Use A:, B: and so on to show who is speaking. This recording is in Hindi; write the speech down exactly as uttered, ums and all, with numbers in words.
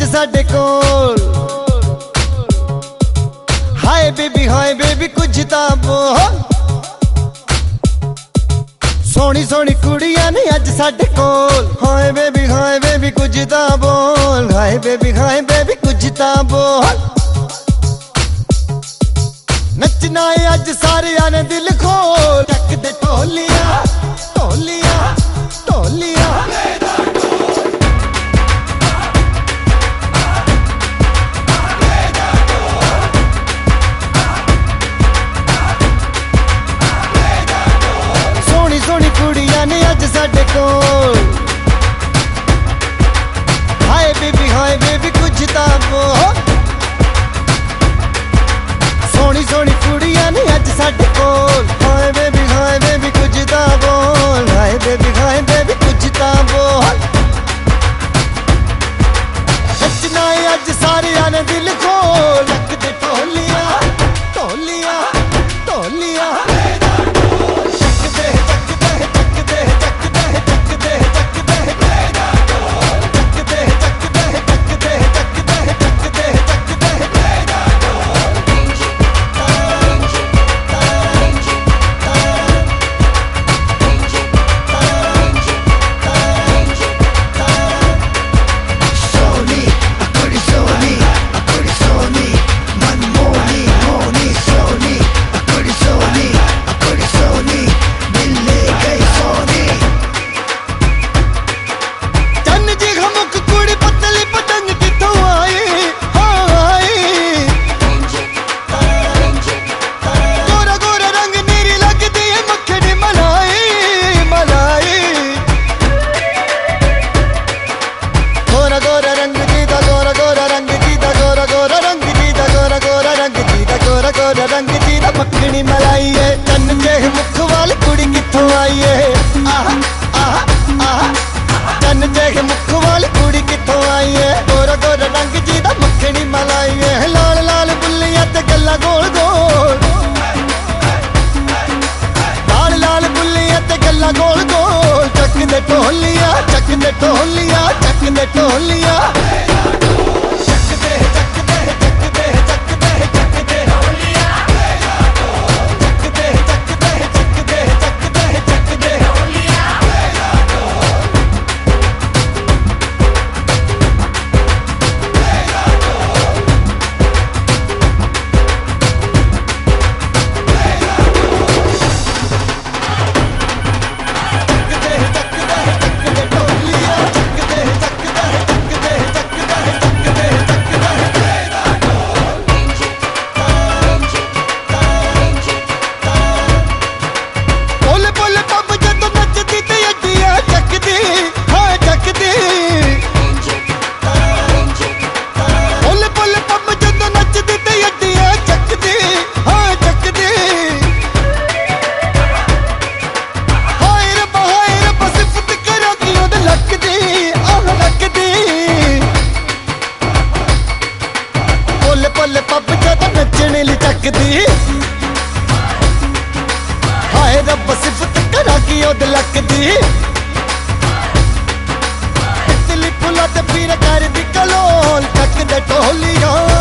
A: साडे कोल। हाय बेबी हाय बेबी कुछ तां बोल। सोनी सोनी कुड़ियां ने अज साडे कोल। हाय बेबी हाय बेबी कुछ तां बोल। हाय बेबी हाय बेबी कुछ तां बोल। नचना है अज सारियां ने दिल खोल। टक दे ढोलिया ढोलिया ढोलिया। सोनी सोनी कुड़ियां ने अज साडे कोल। हाय बेबी हाय बेबी कुछ तां बोल। सोनी सोनी कुड़ियां ने अज साडे कोल। हाय बेबी हाय बेबी कुछ तां बोल। हाय बेबी हाय बेबी कुछ तां बोल। नचना है अज सारियां ने दिल खोल। टक दे ढोलिया ढोलिया ढोलिया। रंग जी दा मक्खनी मलाई है। चन्न जेह मुख वाली कुड़ी कित्थों आई है। आह आह आह चन्न जेह मुख वाली कुड़ी कित्थों आई है। गोरा गोरा रंग जी दा मक्खनी मलाई है। लाल लाल बुल्लियां ते गल्ला गोल गोल। लाल लाल बुल्लियां ते गल्ला गोल गोल। चक दे ढोलिया चक दे ढोलिया चक दे ढोलिया। हाय रब सिफत करा की ओद लकदी। तितली फुला ते पीर कर दी कलोल। टक दे ढोलिया